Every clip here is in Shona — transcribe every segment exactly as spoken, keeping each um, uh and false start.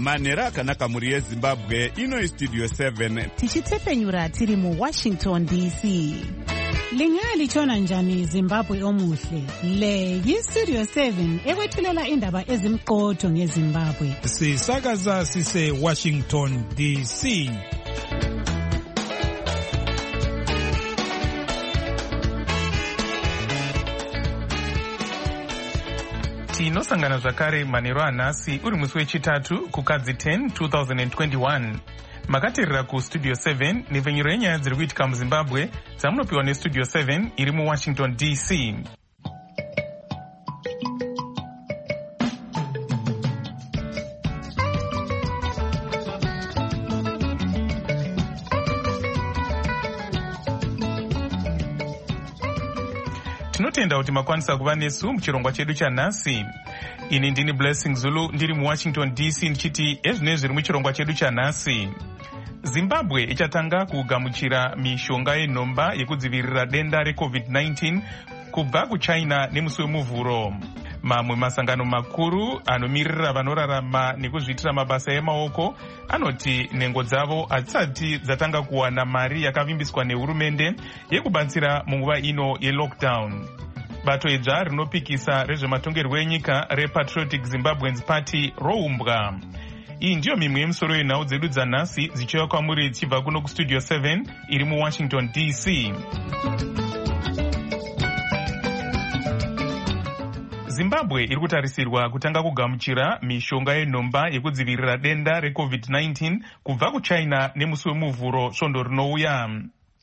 manhero akanaka mhuri yezimbabwe. Ino Studio seven tichitepfenyura tiri muWashington D C. Lingalitshona njani Zimbabwe omuhle? Le yiStudio seven ekwethulela indaba ezimqotho ngeZimbabwe. Sisakaza sise Washington D C. Tinosangana zvakare manhero anhasi uri musi wechitatu kukadzi ten twenty twenty-one. Makateerera kuStudio seven nepfenyuro yenyaya dziri kuitika muZimbabwe dzamunopiwa neStudio seven iri muWashington D C. Tinotenda kuti makwanisa kuva nesu muchirongwa chedu chanhasi. Ini ndini Blessing Zulu ndiri muWashington D C ndichiti ezvinezvi zviri muchirongwa chedu chanhasi. Zimbabwe ichatanga kugamuchira mishonga yenhomba yekudzivirira denda reCovid nineteen kubva kuChina nemusi wemuvhuro. Mamwe masangano makuru anomirira vanorarama nekuzviitira mabasa emaoko anoti nhengo dzavo hadzisati dzatanga kuwana mari yakavimbiswa nehurumende yekubatsira munguva ino yelockdown. Bato idzva rinopikisa rezvematongerwo enyika rePatriotic Zimbabweans Party roumbwa. Iyi ndiyo mimwe yemisoro yenhau dzedu dzanhasi dzichiuya kwamuri dzichibva kuno kuStudio seven iri muWashington D C. Zimbabwe iri kutarisirwa kutanga kugamuchira mishonga yenhomba yekudzivirira denda reCovid nineteen kubva kuChina nemusi wemuvhuro svondo rinouya.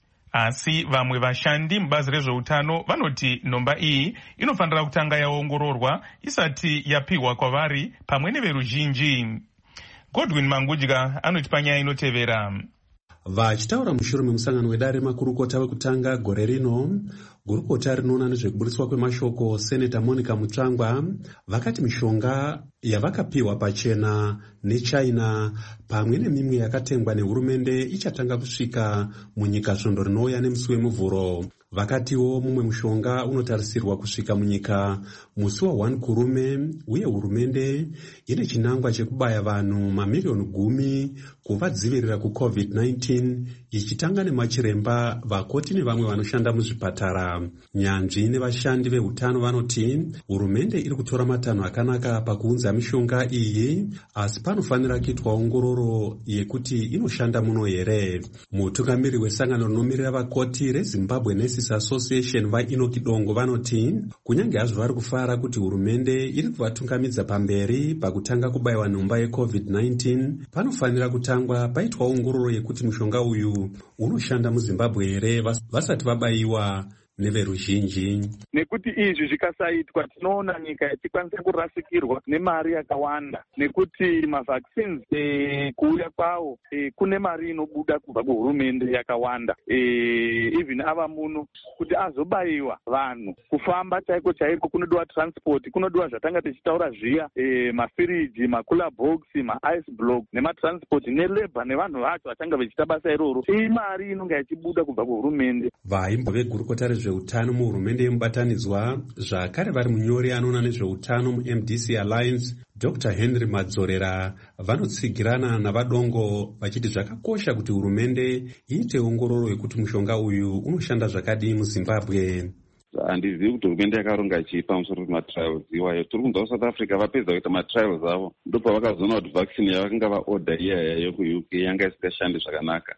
Asi vamwe vashandi mubazi rezveutano vanoti nhomba iyi inofanira kutanga yaongororwa isati yapiwa kwavari pamwe neveruzhinji. Godwin Mangudya anoti panyaya inotevera. Vachitaura mushure memusangano wedare makurukota wekutanga gore rino, gurukota rinoona nezvekuburiswa kwemashoko Senator Monica Mutsvangwa vakati mishonga yavakapiwa pachena neChina pamwe nemimwe yakatengwa nehurumende ichatanga kusvika munyika svondo rinouya nemusi wemuvhuro. Vakatiwo mumwe mushonga unotarisirwa kusvika munyika musi wa first kurume uye hurumende ine chinangwa chekubaya vanhu mamiliyoni gumi kuvadzivirira kuCovid nineteen ichitanga nemachiremba, vakoti nevamwe vanoshanda muzvipatara. Nyanzvi nevashandi veutano vanoti hurumende iri kutora matanho akanaka pakuunza mishonga iyi, asi panofanira kuitwa ongororo yekuti inoshanda muno here. Mutungamiri wesangano rinomirira vakoti reZimbabwe Nurses Association vaInoki Dongo vanoti kunyange hazvo vari kufara kuti hurumende iri kuvatungamidza pamberi pakutanga kubayiwa nhomba yeCovid nineteen, panofanira kutangwa paitwa ongororo yekuti mushonga uyu unoshanda muZimbabwe here vasati vabayiwa neveruzhinji. Nekuti izvi zvikasaitwa tinoona nyika ichikwanisa kurasikirwa nemari yakawanda, nekuti mavaccines e, kuuya kwawo e, kune mari inobuda kubva kuhurumende yakawanda. E, even ava muno kuti azobayiwa vanhu kufamba chaiko chaiko kunodiwa transport, kunodiwa zvatanga tichitaura zviya e, mafiriji, makula box, maice block nematransport nelabor nevanhu vacho vachanga vachiita basa iroro. Iyi mari inonga ichibuda kubva kuhurumende. Vaimbo vegurukota rezveutano muhurumende yemubatanidzwa zvakare vari munyori anoona nezveutano muM D C Alliance Doctor Henry Madzorera vanotsigirana navadongo vachiti zvakakosha kuti hurumende iite ongororo yekuti mushonga uyu unoshanda zvakadii muZimbabwe. Handizivi kuti hurumende yakaronga chii pamusoro pematrials iwayo. Tiri kunzwa South Africa vapedza kuita matrials avo ndipo vakazoona kuti vaccine yavakanga vaorder iyaya yokuUK yanga isingashandi zvakanaka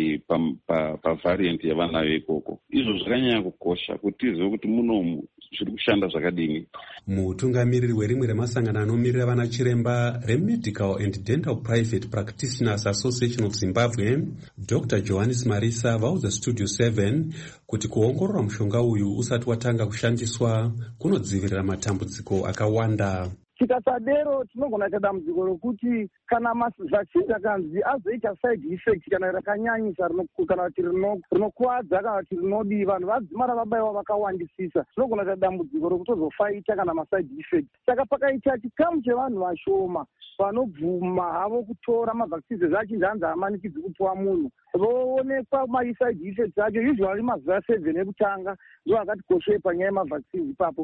pavariant yavanayo ikoko. Izvo zvakanyanya kukosha kuti tizive kuti munomu zviri kushanda zvakadini. Mutungamiriri werimwe remasangano anomirira vana chiremba reMedical and Dental Private Practitioners Association of Zimbabwe Doctor Johannes Marisa vaudza Studio seven kuti kuongorora mushonga uyu usati watanga kushandiswa kunodzivirira matambudziko akawanda. Tikasadero tinogona kuita dambudziko rokuti kana mavhaccine akanzi azoita side effect kana rakanyanyisa kana kuti rinokuwadza kana kuti rinodi vanhu vadzimara vabayiwa vakawandisisa, tinogona kuita dambudziko rokutozofaita kana maside effect. Saka pakaita chikamu chevanhu vashoma vanobvuma havo kutora mavhaccines achinzi hanzi hamanikidzi kupuwa munhu, voonekwa maside effects acho usually mazuva seven ekutanga ndo akati koshei panyaya yemavhaccines ipapo.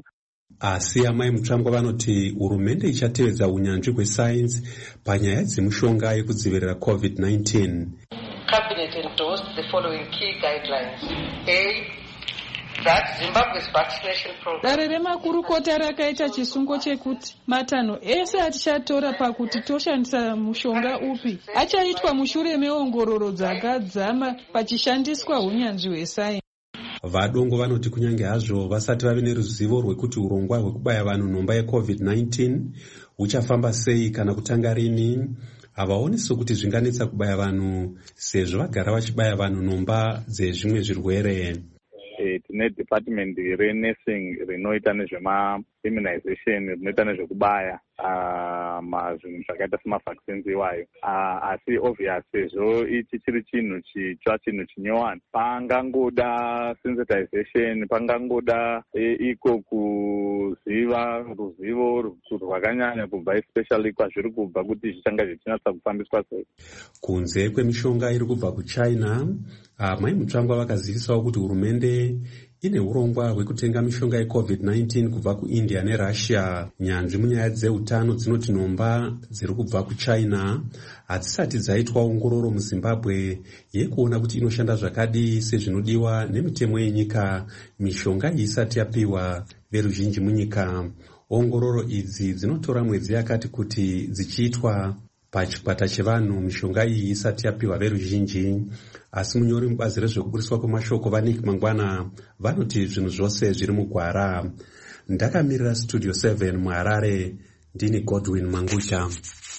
Asi amai Mutsvangwa vanoti hurumende ichatevedza unyanzvi hwesainzi panyaya dzemushonga yekudzivirira covid nineteen. Cabinet endorsed the following key guidelines. A. That Zimbabwe's vaccination program. Dare remakurukota rakaita chisungo chekuti matanho ese atichatora pakuti toshandisa mushonga upi achaitwa mushure meongororo dzakadzama pachishandiswa unyanzvi hwesainzi. Vadongo vanoti kunyange hazvo vasati vave neruzivo rwekuti urongwa hwekubaya vanhu nhomba yecovid nineteen huchafamba sei kana kutanga rini, havaoni sokuti zvinganetsa kubaya vanhu sezvo vagara vachibaya vanhu nhomba dzezvimwe zvirwere. E, tine department renursing rinoita nezvema-immunization rinoita nezvekubaya zvinhu zvakaita semavaccines iwayo. Asi obvious sezvo ichi chiri chinhu chitsva, chinhu chinyowani, pangangoda sensitization, pangangoda iko kuziva ruzivo rwakanyanya kubva especially kwazviri kubva kuti zvichanga zvichinatsa kufambiswa sei. Kunze kwemishonga iri kubva kuChina, mai Mutsvangwa vakazivisawo kuti hurumende ine urongwa hwekutenga mishonga yecovid nineteen kubva kuIndia neRussia. Nyanzvi munyaya dzeutano dzinoti nhomba dziri kubva kuChina hadzisati dzaitwa ongororo muZimbabwe yekuona kuti inoshanda zvakadii sezvinodiwa nemitemo yenyika mishonga isati yapiwa veruzhinji munyika. Ongororo idzi dzinotora mwedzi yakati kuti dzichiitwa pachikwata chevanhu mishonga iyi isati yapiwa veruzhinji. Asi munyori mubazi rezvekuburiswa kwemashoko vaNick Mangwana vanoti zvinhu zvose zviri mugwara. Ndakamirira Studio seven muHarare, ndini Godwin Mangusha.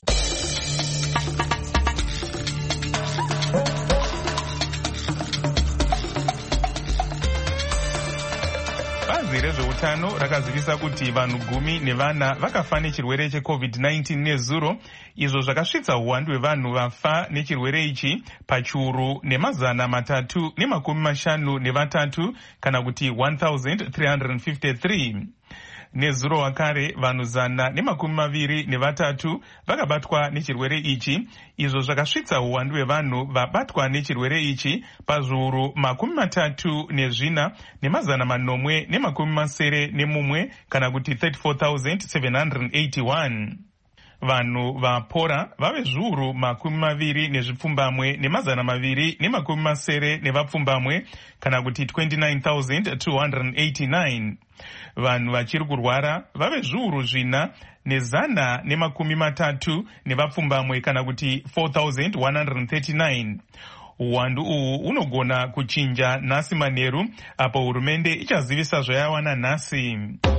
Bazi rezveutano rakazivisa kuti vanhu gumi nevana vakafa nechirwere checovid nineteen nezuro, izvo zvakasvitsa uwandu hwevanhu vafa nechirwere ichi pachiuru nemazana matatu nemakumi mashanu nevatatu kana kuti one thousand three hundred fifty-three. Nezuro wakare vanhu zana nemakumi maviri nevatatu vakabatwa nechirwere ichi, izvo zvakasvitsa uwandu hwevanhu vabatwa nechirwere ichi pazviuru makumi matatu nezvina nemazana manomwe nemakumi masere nemumwe kana kuti thirty-four thousand seven hundred eighty-one. Vanhu vapora vave zviuru makumi maviri nezvipfumbamwe nemazana maviri nemakumi masere nevapfumbamwe kana kuti twenty-nine thousand two hundred eighty-nine. Vanhu vachiri kurwara vave zviuru zvina nezana nemakumi matatu nevapfumbamwe kana kuti four thousand one hundred thirty-nine. Uwandu uhu unogona kuchinja nhasi manheru apo hurumende ichazivisa zvayawana nhasi.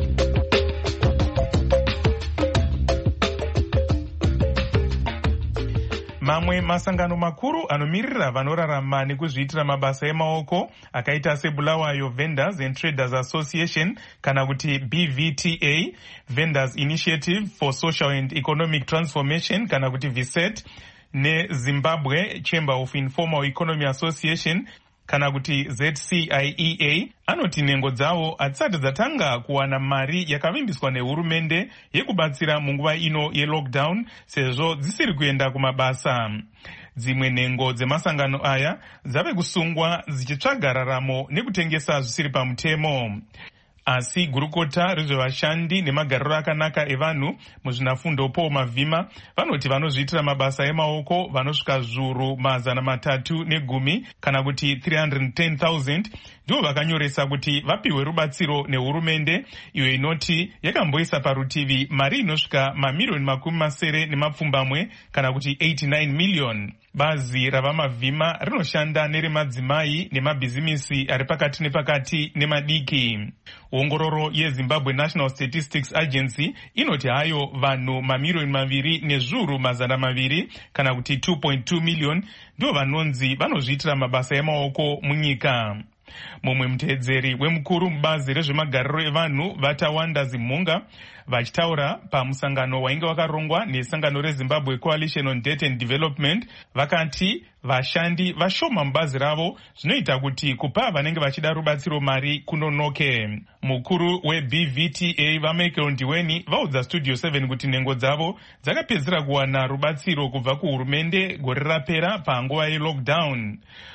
Mamwe masangano makuru anomirira vanorarama nekuzviitira mabasa emaoko akaita seBulawayo Vendors and Traders Association kana kuti B V T A, Vendors Initiative for Social and Economic Transformation kana kuti V S E T, neZimbabwe Chamber of Informal Economy Association kana kuti Z C I E A, anoti nhengo dzavo hadzisati dzatanga kuwana mari yakavimbiswa nehurumende yekubatsira munguva ino yelockdown sezvo dzisiri kuenda kumabasa. Dzimwe nhengo dzemasangano aya dzave kusungwa dzichitsvaga raramo nekutengesa zvisiri pamutemo. Asi gurukota rezvevashandi nemagariro akanaka evanhu muzvinafundo Paul Mavhima vanoti vanozviitira mabasa emaoko vanosvika zviuru mazana matatu negumi kana kuti three hundred ten thousand ndivo vakanyoresa kuti vapiwe rubatsiro nehurumende iyo inoti yakamboisa parutivi mari inosvika mamiliyoni makumi masere nemapfumbamwe kana kuti eighty-nine million. Bazi ravamavhima rinoshanda neremadzimai nemabhizimisi ari pakati nepakati nemadiki. Ongororo yeZimbabwe National Statistics Agency inoti hayo vanhu mamiliyoni maviri nezviuru mazana maviri kana kuti two point two million ndivo vanonzi vanozviitira mabasa emaoko munyika. Mumwe muteedzeri wemukuru mubazi rezvemagariro evanhu Vatawanda Zimhunga Vachitaura pamusangano wainge wakarongwa nesangano reZimbabwe Coalition on Debt and Development, vakati vashandi vashoma mubazi ravo zvinoita kuti kupa vanenge vachida rubatsiro mari kunonoke. Mukuru weB V T A vaMichael Ndiweni vaudza Studio seven kuti nhengo dzavo dzakapedzera kuwana rubatsiro kubva kuhurumende gore rapera panguva yelockdown.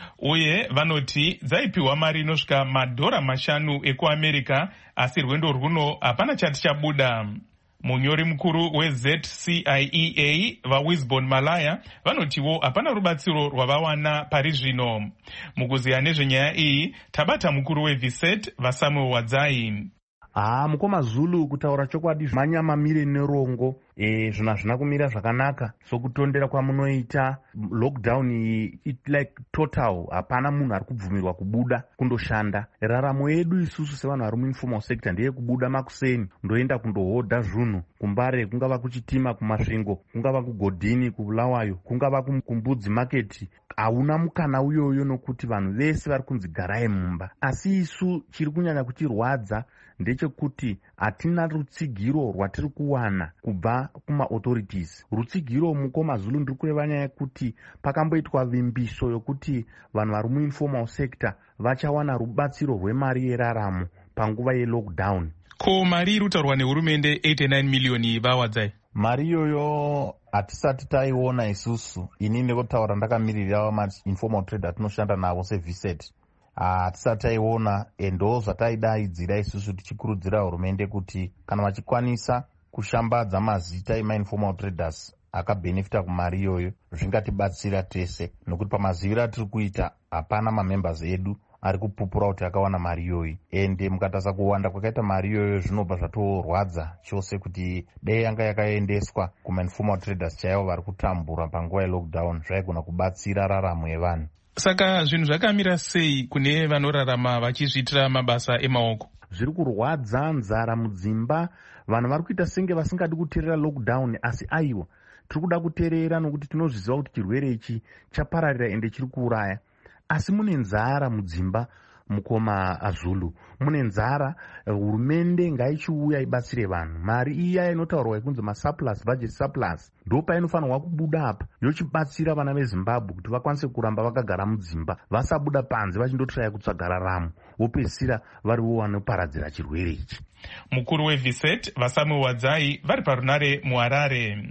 Uye vanoti dzaipiwa mari inosvika madhora mashanu ekuAmerica, asi rwendo rwuno hapana chati chabuda. Munyori mukuru weZ C I E A vaWisbon Malaya vanotiwo hapana rubatsiro rwavawana pari zvino. Mukuziya nezvenyaya iyi tabata mukuru weViset vaSamuel Wadzai. Ah, mukoma Zulu kutaura chokwadi manyamamire nerongo e, zvina zvina kumira zvakanaka. So kutondera kwamunoita lockdown iyi it like total, hapana munhu ari kubvumirwa kubuda kundoshanda. Raramo yedu isusu sevanhu vari muinformal sector ndeye kubuda makuseni ndoenda kundohodha zvinhu kumbare, kungava kuchitima kumasvingo, kungava kugodhini kubulawayo, kungava kumbudzi market. Hauna mukana uyoyo nokuti vanhu vese vari kunzi garai mumba. Asi isu chiri kunyanya kutirwadza ndechekuti hatina rutsigiro rwatiri kuwana kubva kuma-authorities. Rutsigiro mukoma Zulu ndiri kureva nyaya yekuti pakamboitwa vimbiso yokuti vanhu vari muinformal sector vachawana rubatsiro rwemari yeraramo panguva yelockdown. Ko mari iri kutaurwa nehurumende eighty-nine miliyoni vawadzai? Mari iyoyo hatisati taiona isusu. Ini ndikotaura ndakamirira ma-informal trade atinoshanda navo seViset. hatisati taiona, endo zvataidaidzira isusu tichikurudzira hurumende kuti kana vachikwanisa kushambadza mazita ema-informal traders akabenefita kumari iyoyo zvingatibatsira tese, nokuti pamaziviro atiri kuita hapana mamembers edu ari kupupura kuti akawana mari iyoyi. Ende mukatasa kuwanda kwakaita mari iyoyo zvinobva zvatorwadza chose kuti dei yanga yakaendeswa kuma-informal traders chaivo vari kutambura panguva yelockdown, zvaigona kubatsira raramo yevanhu. Saka zvinhu zvakamira sei kune vanorarama vachizviitira mabasa emaoko? Zviri kurwadza, nzara mudzimba, vanhu vari kuita senge vasingadi kuteerera lockdown, asi aiwa tiri kuda kuteerera nokuti tinozviziva kuti chirwere ichi chapararira ende chiri kuuraya. Asi mune nzara mudzimba mukoma Zulu, mune nzara. Hurumende ngaichiuya ibatsire vanhu. Mari iya inotaurwa ikunzi masurplus, budget surplus, ndo painofanirwa kubuda apa yochibatsira vana veZimbabwe kuti vakwanise kuramba vakagara mudzimba, vasabuda panze vachindotraya kutsvaga raramo, vopedzisira variwo vanoparadzira chirwere ichi. Mukuru weViset vaSamuel Wadzai vari parunare muHarare.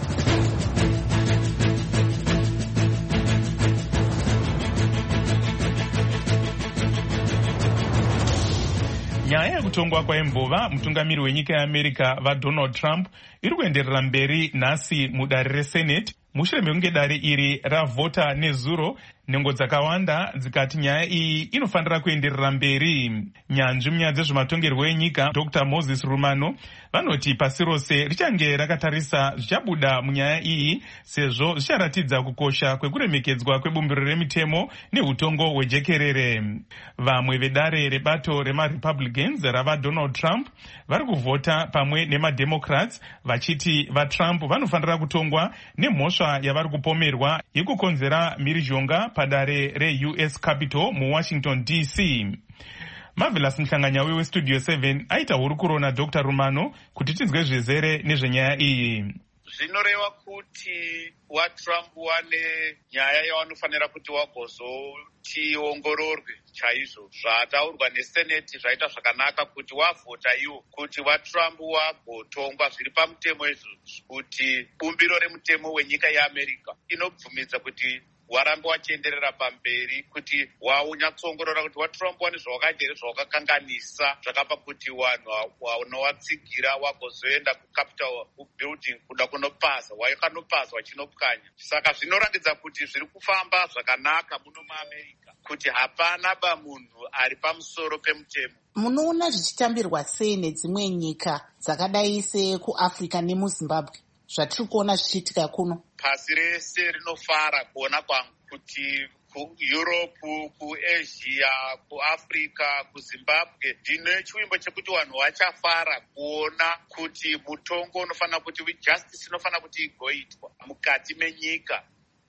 Nyaya yekutongwa kwaimbova mutungamiri wenyika yeAmerica vaDonald Trump iri kuenderera mberi nhasi mudare reSenate. Mushure mekunge dare iri ravhota nezuro, nhengo dzakawanda dzikati nyaya iyi inofanira kuenderera mberi. Nyanzvi munyaya dzezvematongerwo enyika Doctor Moses Rumano vanoti pasi rose richange rakatarisa zvichabuda munyaya iyi, sezvo zvicharatidza kukosha kwekuremekedzwa kwebumbiro remitemo neutongo hwejekerere. Vamwe vedare rebato remaRepublicans ravaDonald Trump vari kuvhota pamwe nemaDemocrats vachiti vaTrump vanofanira kutongwa nemhosva yavari kupomerwa yekukonzera mhirizhonga padare reU S Capitol muWashington D C. Marvelous Mhlanganyauwe weStudio seven aita hurukuro naDoctor Rumano kuti tinzwe zvizere nezvenyaya iyi. Zvinoreva kuti waTrump wane nyaya yawanofanira kuti wagozotiongororwe chaizvo. Zvataurwa neSenate zvaita zvakanaka kuti wavhota iwo kuti waTrump wagotongwa zviri pamutemo izvozvo, kuti bumbiro remutemo wenyika yeAmerica inobvumidza kuti warambe wachienderera pamberi, kuti waunyatsongorora kuti waTrump wane zvawakaita here zvawakakanganisa zvakapa kuti vanhu wanowatsigira wagozoenda kuCapitol building kuda kunopasa wakanopasa wachinopwanya. Saka zvinorangidza kuti zviri kufamba zvakanaka muno muAmerica, kuti hapana ba munhu ari pamusoro pemutemo. Munoona zvichitambirwa sei nedzimwe nyika dzakadai sekuAfrica nemuZimbabwe zvatiri kuona zvichiitika kuno? Pasi rese rinofara kuona kwangu kuti kuEurope, kuAsia, kuAfrica, kuZimbabwe ndine chiwimbo chekuti vanhu vachafara kuona kuti mutongo unofanira kuti justice inofanira kuti igoitwa mukati menyika.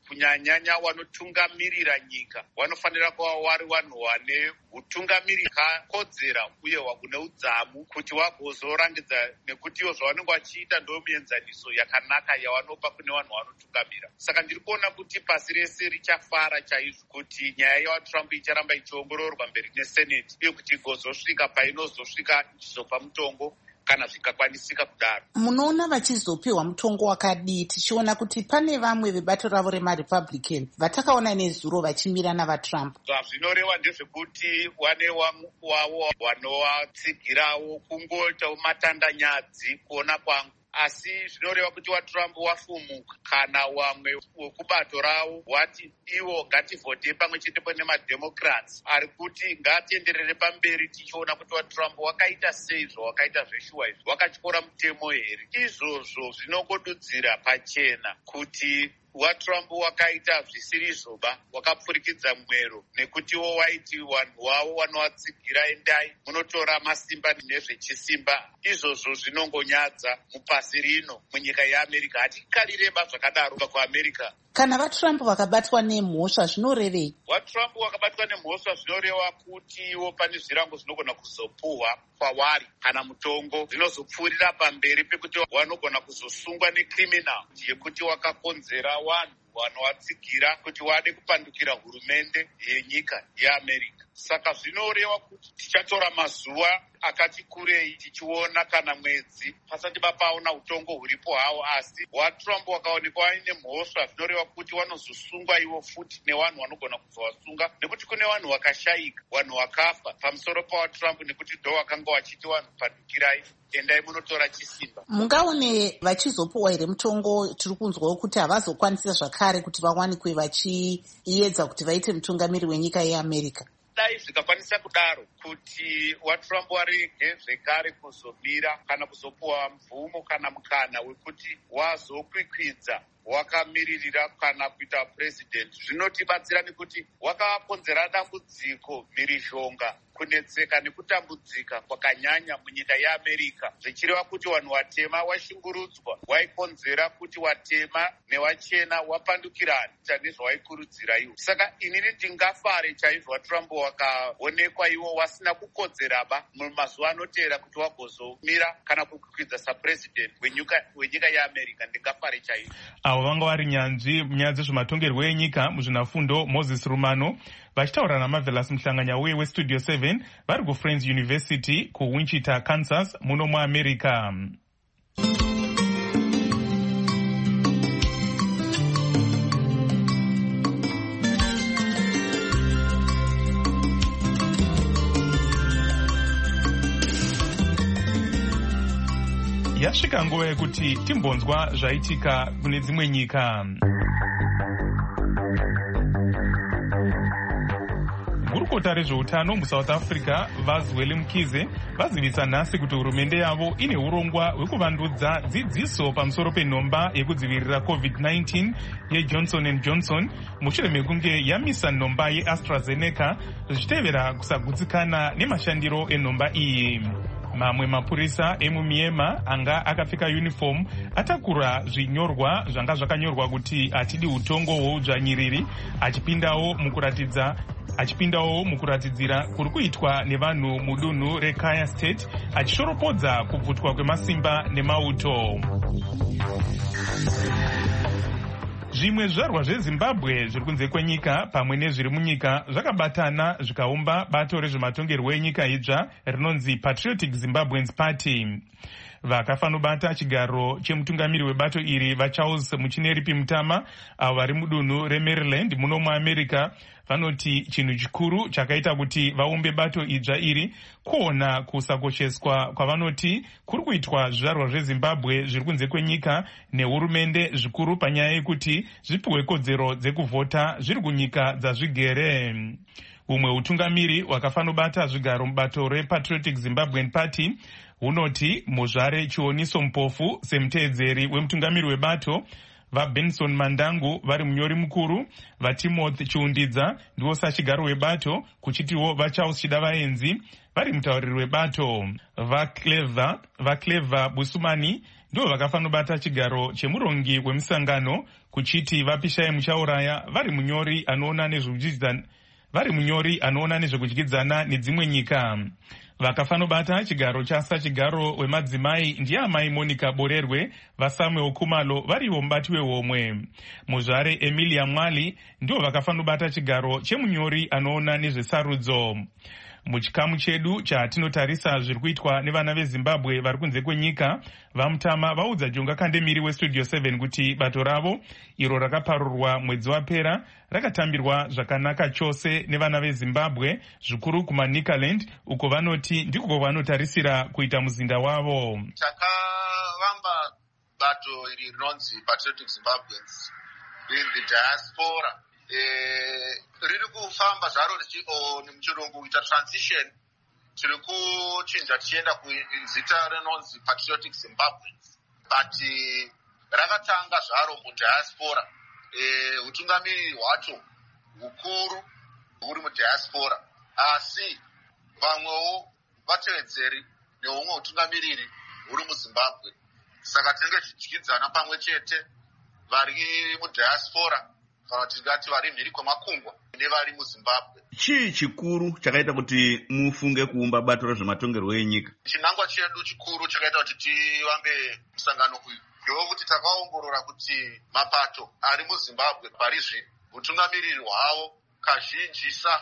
kunyanyanya wanotungamirira nyika wanofanira kuva vari vanhu vane utungamiri kakodzera uye une udzamu kuti vagozorangidza nekutiwo zvavanenge vachiita ndo mienzaniso yakanaka yavanopa kune vanhu vanotungamira. Saka ndiri kuona kuti pasi rese richafara chaizvo kuti nyaya yavatrump icharamba ichiongororwa mberi neseneti uye kuti igozosvika painozosvika ichizopa mutongo kana zvikakwanisika kudaro. Munoona vachizopiwa mutongo wakadii tichiona kuti pane vamwe vebato ravo remarepublican vatakaona nezuro vachimira navatrump? Zvazvinoreva ndezvekuti vane wavo vanovатsigirawo kungoitawo matandanyadzi kuona kwangu, asi zvinoreva kuti watrump wafumuka kana vamwe vekubato ravo wati ivo ngativhote pamwe chetepo nemademocrats ari kuti ngatienderere pamberi tichiona kuti watrump wakaita sei zvawakaita zveshuwa izvi, wakatyora mutemo here. Izvozvo zvinongodudzira pachena kuti watrump wakaita zvisiri zvoba, wakapfurikidza mwero nekutiwo waiti vanhu vavo vanovatsigira endai munotora masimba nezvechisimba. Izvozvo zvinongonyadza mupasi rino munyika yeAmerica. Hatikarireba zvakadaro kuAmerica. Kana vatrump vakabatwa nemhosva zvinorevei? Vatrump vakabatwa nemhosva zvinoreva kuti iwo pane zvirango zvinogona kuzopuhwa kwavari kana mutongo zvinozopfuurira pamberi pekuti vanogona kuzosungwa necriminal yekuti wakakonzera vanhu vanovatsigira kuti vade kupandukira hurumende yenyika yeAmerica. Saka zvinoreva kuti tichatora mazuva akati kurei tichiona kana mwedzi pasati papaona utongo huripo hawo, asi watrump wakaonekwa aine mhosva zvinoreva kuti vanozosungwa ivo futi nevanhu vanogona kuzovasunga nekuti kune vanhu vakashayika, vanhu vakafa pamusoro pawatrump nekuti ndo vakanga vachiti vanhu pandukirai endai munotora chisimba. Mungaone vachizopuwa here mutongo? Tiri kunzwawo kuti havazokwanisa zvakare kuti vawanikwe vachiedza kuti vaite mutungamiri wenyika yeAmerica. Dai zvikakwanisa kudaro kuti watrump warege zvekare kuzomira kana kuzopuwa mvumo kana mukana wekuti wazokwikwidza wakamiririra kana kuita president, zvinotibatsira nekuti wakakonzera dambudziko, mhirizhonga, kunetseka nekutambudzika kwakanyanya munyika yeAmerica, zvichireva kuti vanhu vatema washungurudzwa, waikonzera kuti watema nevachena wapandukirana nezvawaikurudzira iwo. Saka inini ndingafare chaizvo watrump wakaonekwa iwo wasina kukodzeraba mumazuva anoteera kuti wagozomira kana kukwikwidza sapresident wenyika yeAmerica, ndingafare chaizvo. Avo vanga vari nyanzvi munyaya dzezvematongerwo enyika muzvinafundo Moses Rumano vachitaura naMarvelous Muhlanganya uye weStudio seven vari kuFriends University kuWichita, Kansas muno muAmerica. Yasvika nguva yekuti timbonzwa zvaitika kune dzimwe nyika. Gurukota rezveutano muSouth Africa Vazweli Mkhize vazivisa nhasi kuti hurumende yavo ine urongwa hwekuvandudza dzidziso pamusoro penhomba yekudzivirira covid nineteen yeJohnson and Johnson mushure mekunge yamisa nhomba yeAstraZeneca zvichitevera kusagutsikana nemashandiro enhomba iyi. Mamwe mapurisa emuMiema anga akapfeka uniform atakura zvinyorwa zvanga zvakanyorwa kuti atidi utongo hwoudzvanyiriri achipindawo mukuratidza achipindawo mukuratidzira kuri kuitwa nevanhu mudunhu reKaya State achishoropodza kubvutwa kwemasimba nemauto. Zvimwe zvizvarwa zveZimbabwe zviri kunze kwenyika pamwe nezviri munyika zvakabatana zvikaumba bato rezvematongerwo enyika idzva rinonzi Patriotic Zimbabweans Party. Vakafanobata chigaro chemutungamiri webato iri vaCharles Muchineripi Mutama avo vari mudunhu reMaryland muno muAmerica vanoti chinhu chikuru chakaita kuti vaumbe bato idzva iri kuona kusakosheswa kwavanoti kuri kuitwa zvizvarwa zveZimbabwe zviri kunze kwenyika nehurumende zvikuru panyaya yekuti zvipiwe kodzero dzekuvhota zviri kunyika dzazvigere. Umwe utungamiri wakafanobata zvigaro mubato rePatriotic Zimbabwean Party hunoti muzvare chioniso mupofu semuteedzeri wemutungamiri webato vaBenson Mandangu vari munyori mukuru, vaTimothy Chiundidza ndiwo sachigaro webato, kuchitiwo vaCharles Chidavaenzi vari mutauriri webato, vaClever vaClever Busumani ndiwo vakafanobata chigaro chemurongi wemusangano, kuchiti vapishai muchauraya vari munyori anoona nezvekudyidzana vari munyori anoona nezvekudyidzana nedzimwe nyika. Vakafanobata chigaro chasachigaro wemadzimai ndiye amai Monica Borerwe vaSamuel Khumalo varivo mubati wehomwe. Muzvare Emilia Mwali ndivo vakafanobata chigaro chemunyori anoona nezvesarudzo. Muchikamu chedu chatinotarisa zviri kuitwa nevana veZimbabwe vari kunze kwenyika, vaMutama vaudza Jonga Kandemiri weStudio seven kuti bato ravo iro rakaparurwa mwedzi wapera rakatambirwa zvakanaka chose nevana veZimbabwe, zvikuru kumaNicaland uko vanoti ndiko vanotarisira kuita muzinda wavo. Takavamba bato iri rinonzi Patriotic Zimbabweans in the diaspora. Eh, riri kufamba zvaro nemuchirungu kuita transition, tiri kuchinja tichienda kuzita rinonzi Patriotic Zimbabweans, but rakatanga zvaro mudiaspora. Eh, utungamiriri hwacho hukuru huri mudiaspora, asi vamwewo vatevedzeri nehumwe utungamiriri huri muZimbabwe. Saka tinenge tichidyidzana pamwe chete vari mudiaspora kana tingati vari mhiri kwemakungwa nevari muZimbabwe. Chii chikuru chakaita kuti mufunge kuumba bato rezvematongerwo enyika? Chinangwa chedu chikuru chakaita kuti tivambe musangano uyu ndokuti takaongorora kuti mapato ari muZimbabwe pari zvino utungamiriri hwavo kazhinjisa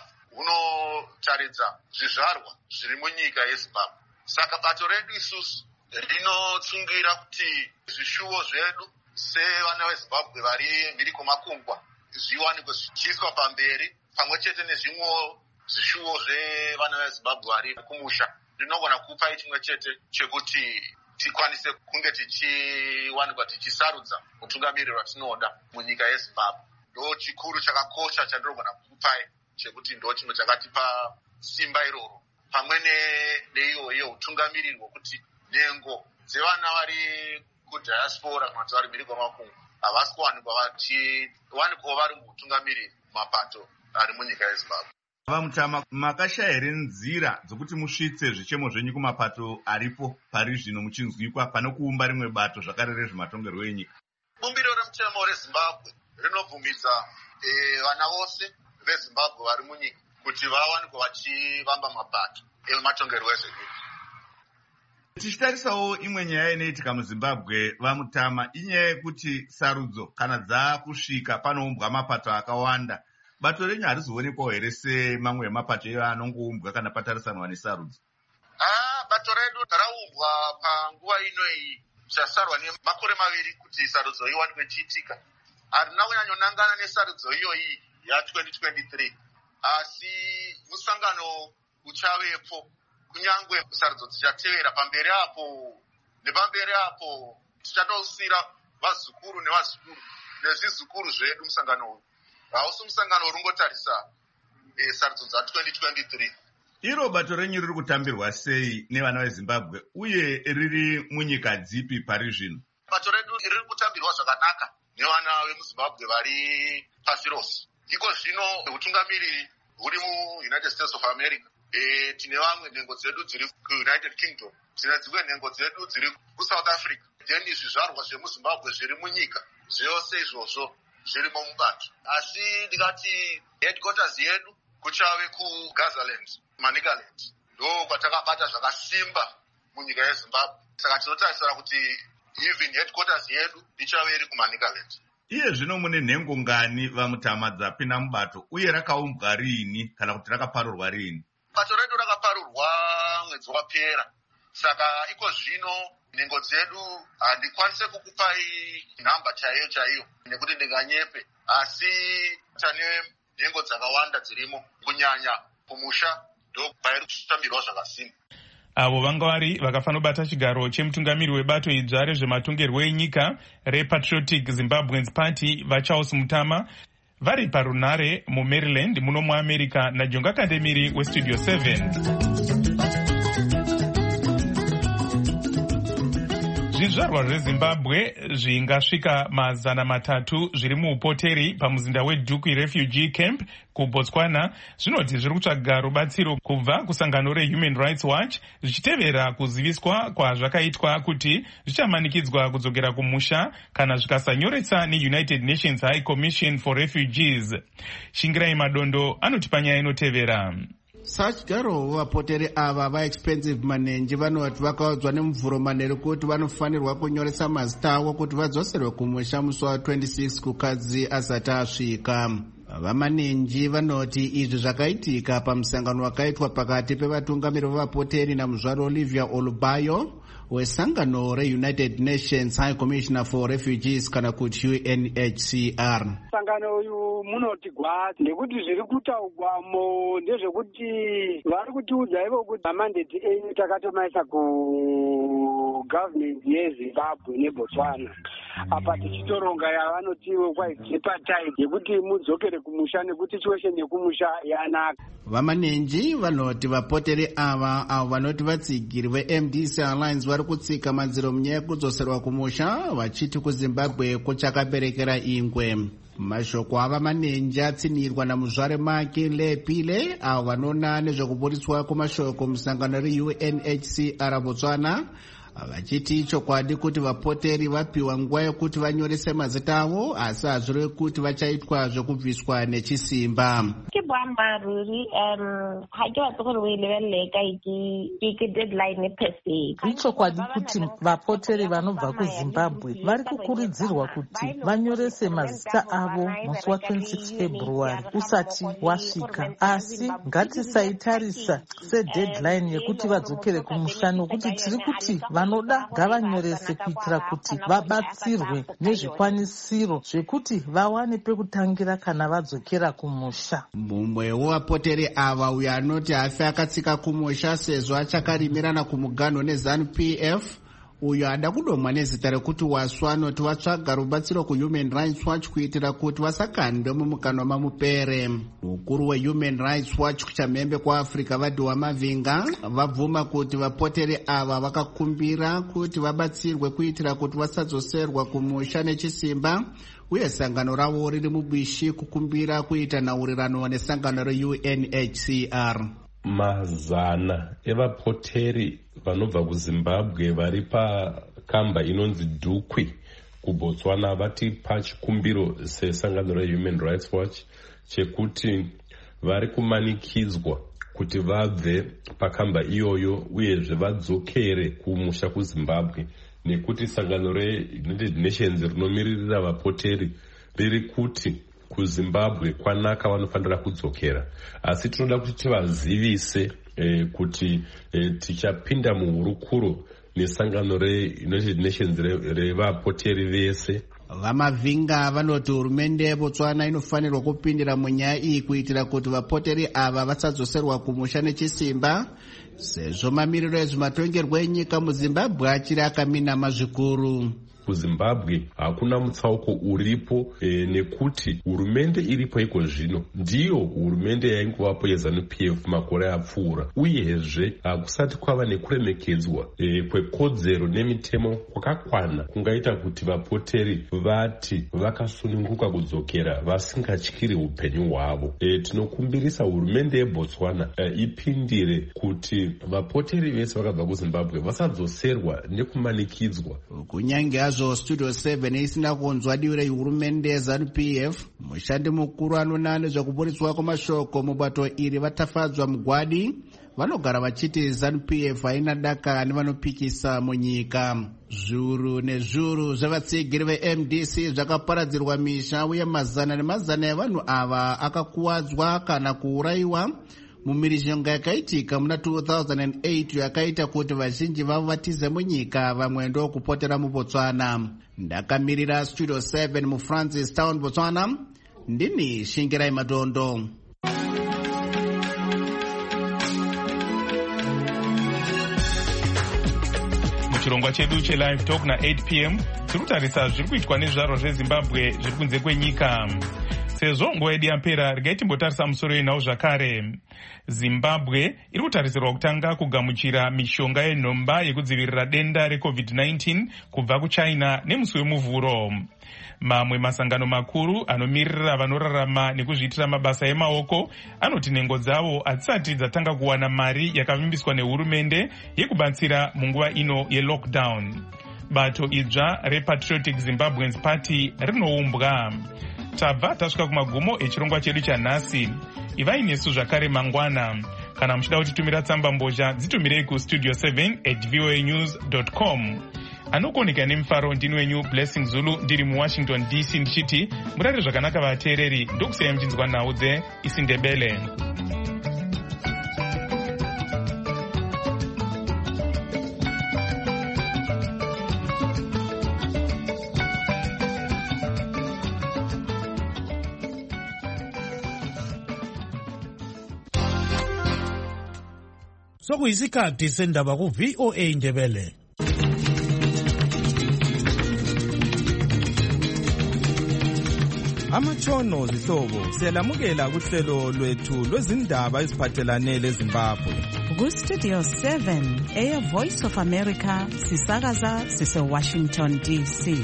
hunotaridza zvizvarwa zviri munyika yeZimbabwe. Saka bato redu isusu rinotsungira kuti zvishuwo zvedu sevana veZimbabwe vari mhiri kwemakungwa zviwanikwe zvichiiswa pamberi pamwe chete nezvimwe zvishuwo zvevana veZimbabwe vari kumusha. Ndinogona kupai chimwe chete chekuti tikwanise kunge tichiwanikwa tichisarudza mutungamiriri watinoda munyika yeZimbabwe. Ndo chikuru chakakosha chandinogona kupai chekuti ndo chimwe chakatipa simba iroro, pamwe neiyoyo utungamiriri hwokuti nhengo dzevana vari kudiaspora kana kuti vari mhiri kwemakungwa havasi kuwanikwa vachiwanikwawo vari mutungamiriri mapato ari munyika yeZimbabwe. VaMutama, makashaya here nzira dzokuti musvitse zvichemo zvenyu kumapato aripo pari zvino muchinzwikwa pane kuumba rimwe bato zvakare rezvematongerwo enyika? Bumbiro remutemo reZimbabwe rinobvumidza vana vose veZimbabwe vari munyika kuti vawanikwe vachivamba mabato ematongerwo ezvenyika. Tichitarisawo imwe nyaya inoitika muZimbabwe, VaMutama, inyaya yekuti sarudzo kana dzakusvika panoumbwa mapato akawanda. Bato renyu harizoonekwawo here semamwe emapato iwo anongoumbwa kana patarisanwa nesarudzo? Ah, bato redu raumbwa panguva inoyi zvasarwa nemakore maviri kuti sarudzo iwanikwe ichiitika. Harina kunyanyonangana nesarudzo iyoyi ya-twenty twenty-three, asi musangano uchavepo kunyangwe sarudzo dzichatevera pamberi apo nepamberi apo tichatosira vazukuru nevazukuru nezvizukuru zvedu musangano uyu. Hausi musangano uringotarisa e, sarudzo dza-twenty twenty-three. Iro bato renyu riri kutambirwa sei nevana veZimbabwe uye riri munyika dzipi pari zvino? Bato redu riri kutambirwa zvakanaka nevana vemuZimbabwe vari pasi rose. Iko zvino utungamiriri huri muUnited States of America. E, tine vamwe nhengo dzedu dziri kuUnited Kingdom, tine dzimwe nhengo dzedu dziri kuSouth Africa. Then zvizvarwa zvemuZimbabwe zviri munyika zvose izvozvo zvirimo mubato. Asi ndikati headquarters yedu kuchave kuGazaland, Manicaland. Ndo kwatakabata zvakasimba munyika yeZimbabwe. Saka tinotarisira kuti even headquarters yedu ichave iri kuManicaland. Iye zvino mune nhengo ngani VaMutama dzapinda mubato uye rakaumbwa rini kana kuti rakaparurwa rini? Bato redu rakaparurwa mwedzi wapera. Saka iko zvino nhengo dzedu handikwanise kukupai nhamba chaiyo chaiyo nekuti ndinganyepe, asi tane nhengo dzakawanda dzirimo kunyanya kumusha ndo kwairi kutambirwa zvakasimba. Avo vanga vari vakafanobata chigaro chemutungamiri webato idzva rezvematongerwo enyika rePatriotic Zimbabweans Party vaCharles Mutama vari parunare muMaryland muno muAmerica naJonga Kandemiri weStudio seven. zvizvarwa zvezimbabwe zvingasvika mazana matatu zviri muupoteri pamuzinda wedukwi refugee camp kubotswana zvinoti zviri kutsvaga rubatsiro kubva kusangano rehuman rights watch zvichitevera kuziviswa kwazvakaitwa kuti zvichamanikidzwa kudzokera kumusha kana zvikasanyoretsa neunited nations high commission for refugees. Shingirai Madondo anoti panyaya inotevera. Sachigaro vapoteri ava vaexpensive manenji vanoti vakaudzwa nemuvhuro manheru kuti vanofanirwa kunyoresa mazita avo kuti vadzoserwe kumusha musi wa twenty-six kukadzi asati asvika. Vamanenji vanoti izvi zvakaitika pamusangano wakaitwa pakati pevatungamiri vevapoteri namuzvaro Olivia Olubayo wesangano reunited nations high commissioner for refugees kana kuti U N H C R. Sangano uyu munoti gwati nekuti zviri kutaurwamo ndezvekuti vari kutiudza ivo kuti mandate enyu takatomaisa ku government yeZimbabwe neBotswana apa tichitoronga yavanotiwo kwaizepatai yekuti mudzokere kumusha nekuti situation yekumusha yanaka. Vamanenji vanoti vapoteri ava avo vanoti vatsigiri veM D C Alliance vari kutsika madziro munyaya yekudzoserwa kumusha vachiti kuZimbabwe kuchakaberekera ingwe. Mashoko ava manenji atsinirwa namuzvare make Lepile avo vanoona nezvekuburiswa kwemashoko musangano reU N H C R Botswana vachiti chokwadi kuti vapoteri vapiwa nguva yokuti vanyorese mazita avo asi hazvirevi kuti vachaitwa zvekubviswa nechisimba. Ichokwadi kuti vapoteri vanobva kuZimbabwe vari kukurudzirwa kuti vanyorese mazita avo musi wa twenty-six February usati wasvika, asi ngatisaitarisa sedeadline yekuti vadzokere kumusha nokuti tiri kuti vanoda ngavanyorese kuitira kuti vabatsirwe nezvikwanisiro zvekuti vawane pekutangira kana vadzokera kumusha. Mumwe wevapoteri ava uyo anoti hafi akatsika kumusha sezvo achakarimirana kumuganho neZANU P F uyo ada kudomwa nezita rekuti waswa anoti vatsvaga rubatsiro kuHuman Rights Watch kuitira kuti vasakandwe mumukanwa mamupere. Mukuru weHuman Rights Watch kuchamhembe kwaAfrica Vadiwa Mavinga vabvuma kuti vapoteri ava vakakumbira kuti vabatsirwe kuitira kuti vasadzoserwa kumusha nechisimba uye sangano ravo riri mubishi kukumbira kuita nhaurirano nesangano reU N H C R. Mazana evapoteri vanobva kuZimbabwe vari pakamba inonzi Dukwi kuBotswana vatipa chikumbiro sesangano reHuman Rights Watch chekuti vari kumanikidzwa kuti vabve pakamba iyoyo uyezve vadzokere kumusha kuZimbabwe nekuti sangano reUnited Nations rinomiririra vapoteri riri kuti kuZimbabwe kwanaka vanofanira kudzokera, asi tinoda kuti tivazivise eh, kuti eh, tichapinda muhurukuro nesangano reUnited Nations revapoteri vese. Vamavinga vanoti hurumende yeBotswana inofanirwa kupindira munyaya iyi kuitira kuti vapoteri ava vasadzoserwa kumusha nechisimba sezvo mamiriro ezvematongerwo enyika muZimbabwe achiri akaminama zvikuru. kuZimbabwe hakuna mutsauko uripo e, nekuti hurumende iripo iko zvino ndiyo hurumende yaingovapo yeZANU P F makore apfuura, uyezve hakusati kwava nekuremekedzwa e, kwekodzero nemitemo kwakakwana kungaita kuti vapoteri vati vakasununguka kudzokera vasingatyiri upenyu hwavo. E, tinokumbirisa hurumende yeBotswana e, ipindire kuti vapoteri vese vakabva kuZimbabwe vasadzoserwa nekumanikidzwa. Kunyange azvo Studio seven isina kunzwa divi rehurumende yeZANU P F, mushandi mukuru anoona nezvekuburitswa kwamashoko mubato iri vatafadzwa mugwadi vanogara vachiti ZANU P F haina daka nevanopikisa munyika. Zviuru nezviuru zvevatsigiri veM D C zvakaparadzirwa misha uye mazana nemazana evanhu ava akakuwadzwa kana kuurayiwa mumirizhonga yakaitika muna two thousand eight yakaita kuti vazhinji vavo vatize munyika, vamwe ndokupotera muBotswana. Ndakamirira Studio seven muFrancis Town, Botswana. Ndini Shingirai Madondo. Muchirongwa chedu cheLive Talk na eight p m tiri kutarisa zviri kuitwa nezvaro zveZimbabwe zviri kunze kwenyika. sezvo nguva yedu yapera regai timbotarisa musoro yenhau zvakare. Zimbabwe iri kutarisirwa kutanga kugamuchira mishonga yenhomba yekudzivirira denda recovid nineteen kubva kuchina nemusi wemuvhuro. Mamwe masangano makuru anomirira vanorarama nekuzviitira mabasa emaoko anoti nhengo dzavo hadzisati dzatanga kuwana mari yakavimbiswa nehurumende yekubatsira munguva ino yelockdown. Bato idzva rePatriotic Zimbabweans Party rinoumbwa. Tabva tasvika kumagumo echirongwa chedu chanhasi. Ivai nesu zvakare mangwana. Kana muchida kutitumira tsamba mbozha dzitumirei kustudio seven at voa news dot com. Anokoneka nemufaro ndini wenyu Blessing Zulu ndiri muWashington D C ndichiti murare zvakanaka vateereri, ndokusiyai muchinzwa nhau dzeIsindebele. Sokuyisikhathi sendaba ku V O A Ndebele. Amatshono zihlobo siyalamukela kuhlelo lwethu lwezindaba eziphathelane leZimbabwe. Ku Studio seven eya Voice of America sisakaza sise Washington D C.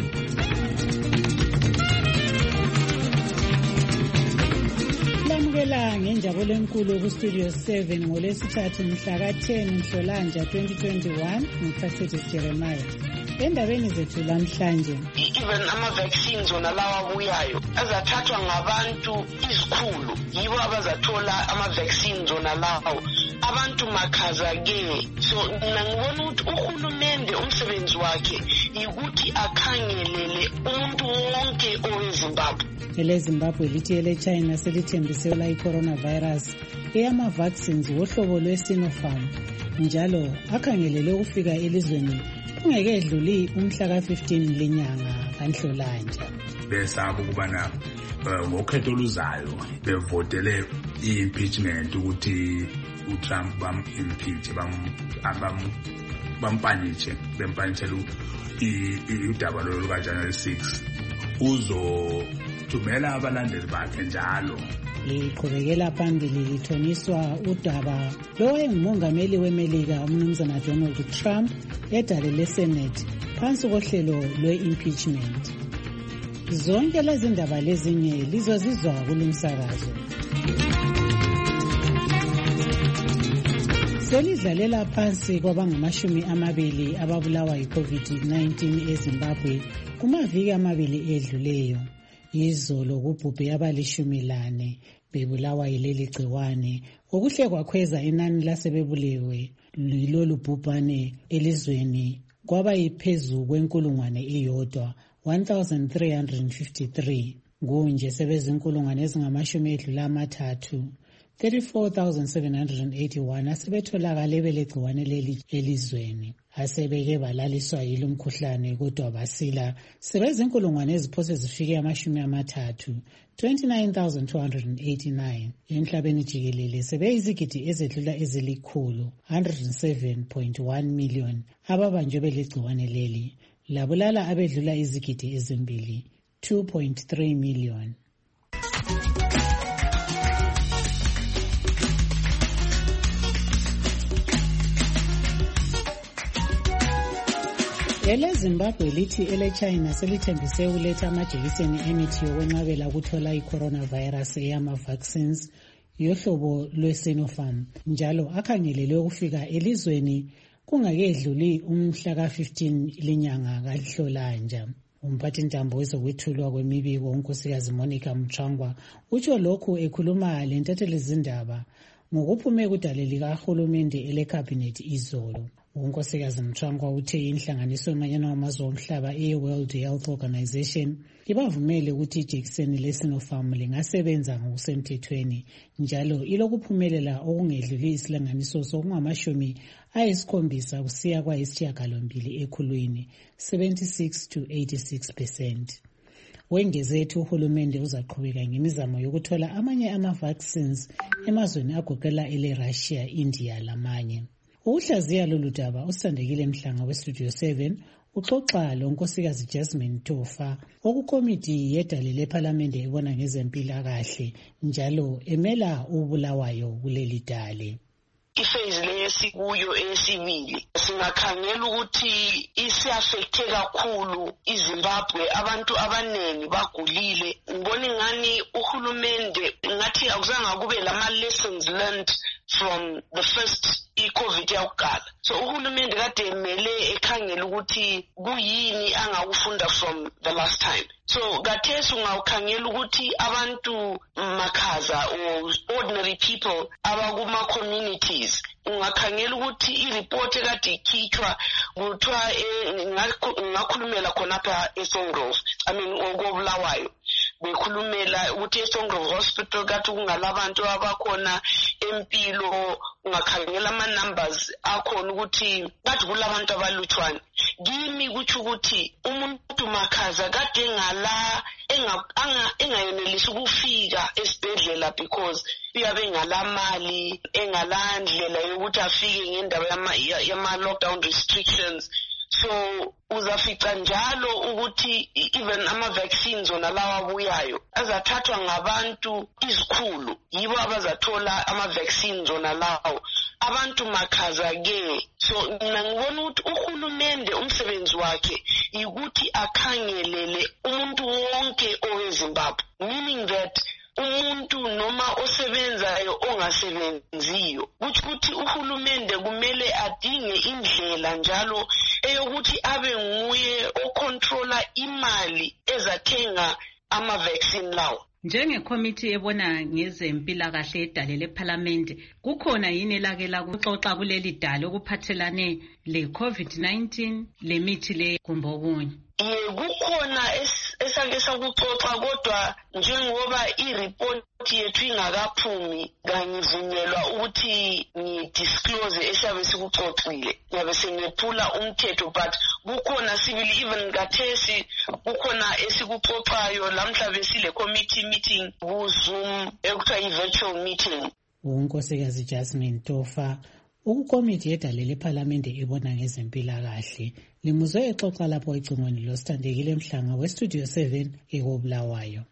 Lamukela ngenjabulo enkulu ku Studio seven ngolwesithathu mhla ka ten Nhlolanja twenty twenty-one ngiphathethis Jeremiah. Endabeni zethu lamhlanje, even ama-vaccines wona lawa abuyayo azathathwa ngabantu izikhulu, yibo abazathola ama-vaccines wona lawo. Abantu makhaza-ke. So mina ngibona ukuthi uhulumende umsebenzi wakhe yikuthi akhangelele umuntu wonke oweZimbabwe. eleZimbabwe lithi eleChina selithembisela i-coronavirus eyama-vaccines wohlobo lwe-Sinopharm, njalo akhangelele ukufika elizweni kungekedluli umhla ka fifteen lenyanga kaNhlolanja. Besaba ukubana ngokhetho oluzayo bevotele i-impeachment ukuthi uTrump bam-impeach bampanitshe bempanitshela udaba lolu kaJanuary sixth uzothumela abalandeli bakhe njalo. Liqhubekela phambili lithoniswa udaba lowayengumongameli weMelika umnumzana Donald Trump edale leSenate phansi kohlelo lwe-impeachment. Zonke lezi ndaba lezinye lizozizwa kulumsakazo. Selidlalela phansi kwabangamashumi amabili ababulawa yi-COVID nineteen eZimbabwe kumaviki amabili edluleyo. Izolo kubhubhe abalishumi lane bebulawa yileli gciwane, okuhle kwakhweza inani lasebebulewe lilolu bhubhane elizweni kwaba yiphezu kwenkulungwane iyodwa one thousand three hundred fifty-three. Kunje sebezinkulungwane ezingamashumi edlula amathathu thirty-four thousand seven hundred eighty-one asebetholakale belegciwane leli elizweni. Asebeke balaliswa yilo mkhuhlane kodwa basila sebezinkulungwane eziphose zifike amashumi amathathu twenty-nine thousand two hundred eighty-nine. Emhlabeni jikelele sebeyizigidi ezedlula ezilikhulu one hundred seven point one million ababanjwe belegciwane leli, labulala abedlula izigidi ezimbili two point three million. eleZimbabwe lithi eleChina selithembise ukuletha amajekiseni emithi yokwenqabela ukuthola i-coronavirus eyama-vaccines yohlobo lwe-Sinopharm, njalo akhangelelwe ukufika elizweni kungakedluli umhla ka fifteen lenyanga kaNhlolanja. Umphathintambo wezokwethulwa kwemibiko unkosikazi Monica Mchangwa utsho lokhu ekhuluma lentathelezindaba ngokuphume kudale likahulumende elekhabhinethi izolo. Unkosikazi Mchangwa uthe inhlanganiso yomanyano wamazwe omhlaba i-World Health Organization ibavumele ukuthi ijekiseni le-Sinopharm lingasebenza ngokusemthethweni, njalo ilokuphumelela okungedluli isilinganiso sokungamashumi ayisikhombisa kusiya kwayisishiyagalombili ekhulwini seventy-six to eighty-six percent. Wengeze ethi uhulumende uzaqhubeka ngemizamo yokuthola amanye ama-vaccines emazweni agoqela ele-Russia, India lamanye. Uhlaziya lolu daba usandekile Mhlanga weStudio seven uxoxa lonkosikazi Jasmine Tofa okukomiti yedale lephalamende ebona ngezempilakahle njalo emela ubulawayo kuleli dale. Iphase leyesikuyo esibili singakhangela ukuthi isiaffecte kakhulu iZimbabwe, abantu abanengi bagulile. Ngibona ngani uhulumende ngathi akuzange kube lama lessons learned from the first i-COVID yakuqala. So uhulumende kade emele ekhangela ukuthi kuyini angakufunda from the last time. So kathesi ungawukhangela ukuthi abantu makhaza or ordinary people abakuma communities ungakhangela ukuthi i-report ekade ikhitshwa kuthiwa ngakhulumela khonapha eSongrove, I mean okobulawayo bekhulumela ukuthi eSongrove Hospital kade kungalabantu abakhona empilo, ungakhangela ama-numbers akhona ukuthi kade kulabantu abalutshwane. Kimi kutsho ukuthi umuntu makhaza kade engala engayenelisi ukufika esibhedlela because uyabe engala mali, engala ndlela yokuthi afike ngendaba yama-lockdown restrictions. So uzafica njalo ukuthi even ama-vaccines ona lawa abuyayo azathathwa ngabantu izikhulu, yibo abazathola ama-vaccines ona lawo. Abantu makhaza-ke. So mina ngibona ukuthi uhulumende umsebenzi wakhe yikuthi akhangelele umuntu wonke oweZimbabwe, meaning that umuntu noma osebenzayo ongasebenziyo, ukuthi uhulumende kumele adinge indlela njalo eyokuthi abe nguye ocontrola imali ezathenga ama-vaccine lawo. Njengecommittee ebona ngezempilakahle edale lephalamende, kukhona yini elake lakuxoxa kuleli dale okuphathelane le-COVID nineteen lemithi le kumbe okunye? Ye kukhona esake sakuxoxa, kodwa njengoba i-report yethu ingakaphumi kangivunyelwa ukuthi ngidisclose esiyabe sikuxoxile, ngiyabe sengephula umthetho, but kukhona sibili even kathesi kukhona esikuxoxayo lamhla besile committee meeting ku-Zoom ekuthiwa i-virtual meeting. Unkosikazi Jasmine Tofa ukukomiti yedale lephalamende ebona ngezempilakahle limuzwe exoxa lapho ecingweni losithandekile Mhlanga westudio seven ekobulawayo.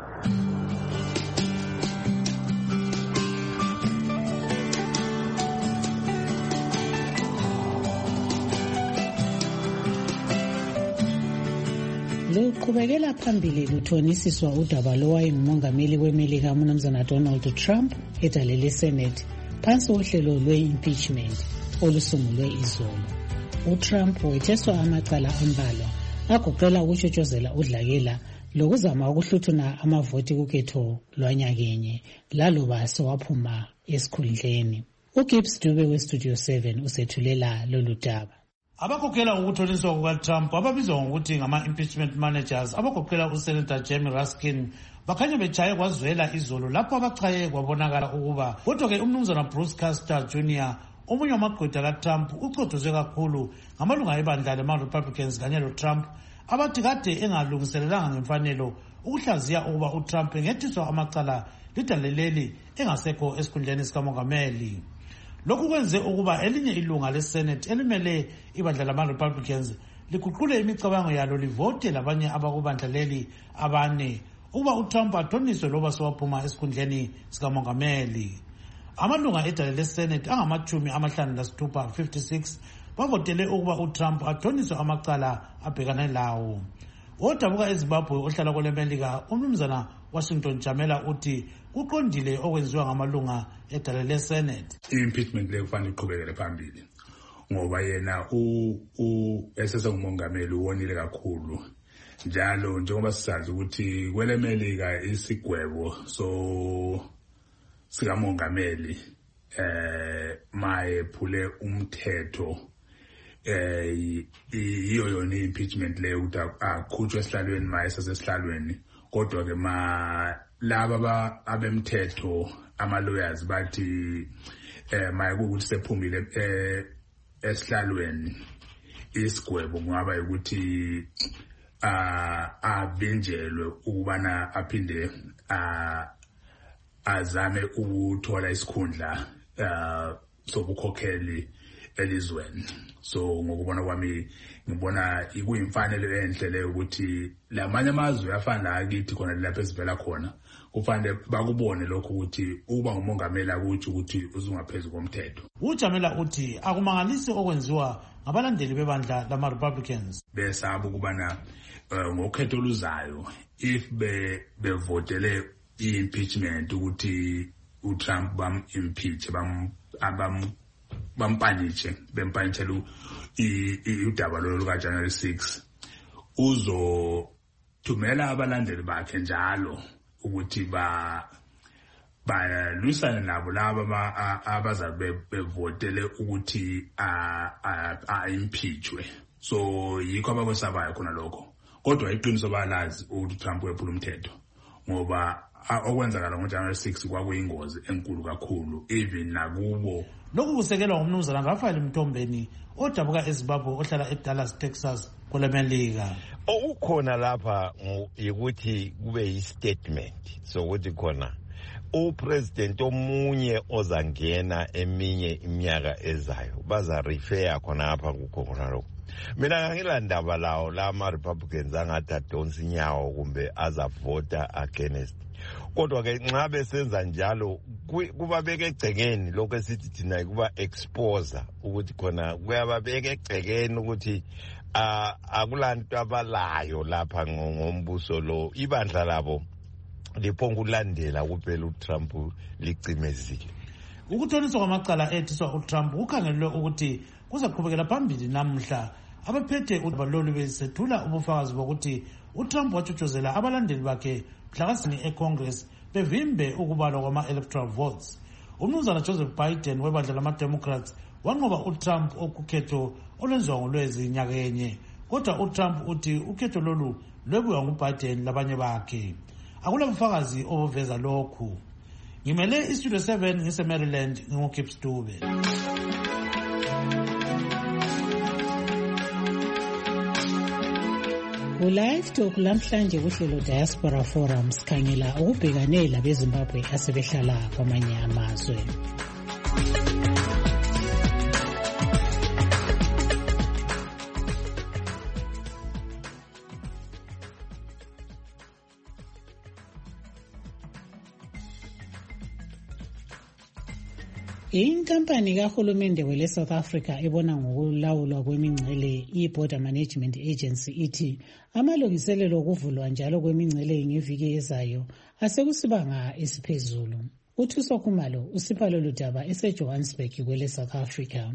Luqhubekela phambili luthonisiswa udaba lowayengumongameli weMelika uMnumzana Donald Trump edale leSenate phansi uhlelo lwe-impeachment olusungulwe izolo. uTrump wetheswa amacala ambalwa agoqela ukutshotshozela udlakela lokuzama ukuhluthuna amavoti kukhetho lwanyakenye laloba sewaphuma esikhundleni. uGibbs Dube westudio seven usethulela lolu daba. Abakhokhela ukuthoniswa kukaTrump ababizwa ngokuthi ngama-impeachment managers abagoqela uSenator Jamie Raskin bakhanya bechaye kwazwela izolo lapho abachaye kwabonakala ukuba kodwa-ke umnumzana Bruce Castor Junior omunye wamagqwetha kaTrump uchothozwe kakhulu ngamalunga ebandla lama-Republicans kanye loTrump abathi kade engalungiselelanga ngemfanelo ukuhlaziya ukuba uTrump engethiswa amacala lidaleleli engasekho esikhundleni sikamongameli. Lokhu kwenze ukuba elinye ilunga leSenate elimele ibandla lama-Republicans liguqule imicabango yalo livote labanye abakubandla leli abane ukuba uTrump athoniswe loba sewaphuma esikhundleni sikamongameli. Amalunga edale leSenate angamachumi amahlanu lasithupha fifty-six bavotele ukuba uTrump athoniswe amacala abhekane lawo. Odabuka eZimbabwe ohlala kweleMelika umnumzana Washington Jamela uthi kuqondile okwenziwa ngamalunga edale leSenate. I-impeachment le kufanele iqhubekele phambili ngoba yena u esesengumongameli uwonile kakhulu, njalo njengoba sisazi ukuthi kweleMelika isigwebo so sikamongameli eh mayephule umthetho eh iyo yona impeachment le ukuthi akhutshwe esihlalweni maye sasesihlalweni, kodwa ke ma laba abemthetho ama-lawyers bathi eh maye ukuthi sephumile eh esihlalweni isigwebo kungaba ukuthi ah avinjelwe ukubana aphinde ah azame ukuthola isikhundla uh sobukhokheli elizweni. So ngokubona kwami ngibona ikuyimfanele enhle le ukuthi lamanye amazwe afana akithi khona lapho esivela khona kufanele bakubone lokho ukuthi uba ngumongameli ukuthi ukuthi uzungaphezulu komthetho. uJamela uthi akumangalisi okwenziwa ngabalandeli bebandla lama Republicans besaba ukubana ngokhetho oluzayo if be bevotele i-impeachment ukuthi uTrump bam impeach bam abam bampaniche bempantshela udaba luka January sixth uzo thumela abalandeli bakhe njalo ukuthi ba balwisana nabo laba abazabe bevotele ukuthi a impeachwe. So yikho abakwesabayo khona lokho, kodwa iqiniso balazi ukuthi Trump wephula umthetho ngoba okwenzakala ngoJanuary sixth kwakuyingozi enkulu kakhulu even nakubo. Lokhu kusekelwa ngumnumzana Rafael Mtombeni odabuka eZimbabwe ohlala eDallas, Texas kwelemelika. Okukhona lapha ukuthi kube yi-statement sokuthi khona upresident omunye ozangena eminye iminyaka ezayo baza refer khona apha kukhona lokho. Mina ngangilanda lawo lama Republicans angathi adonsa inyawo kumbe azavota against. Kodwa ke nxa besenza njalo kubabeka egcekeni lokho esithi thina kuba exposer ukuthi khona kuyababeka egcekeni ukuthi akulanto abalayo lapha ngombuso lo ibandla labo liphonga ulandela kuphela uTrump licimezile. Ukuthoniswa kwamacala ethiswa uTrump ukhangelwe ukuthi kuzaqhubekela phambili namhla. Abaphethe ubalolu besethula ubufakazi bokuthi uTrump watshutshuzela abalandeli bakhe mhlakasini eCongress bevimbe ukubalwa kwama-electoral votes. Umnumzana Joseph Biden webandla lama-Democrats wanqoba uTrump okukhetho olwenziwa ngolwezi nyakenye, kodwa uTrump uthi ukhetho lolu lwebuya nguBiden labanye bakhe. Akula bufakazi obuveza lokhu. Ngimele iStudio seven ngise-Maryland ngingukip Stube. Ulive Talk lamhlanje kuhlelo Diaspora Forums khangela ukubhekane labeZimbabwe asebehlala kwamanye amazwe. Inkampani kahulumende wele South Africa ebona ngokulawulwa kwemingcele i-Border Management Agency ithi amalungiselelo okuvulwa njalo kwemingcele ngeviki ezayo asekusibanga esiphezulu. Uthuso Khumalo usipha lolu daba eseJohannesburg kwele South Africa.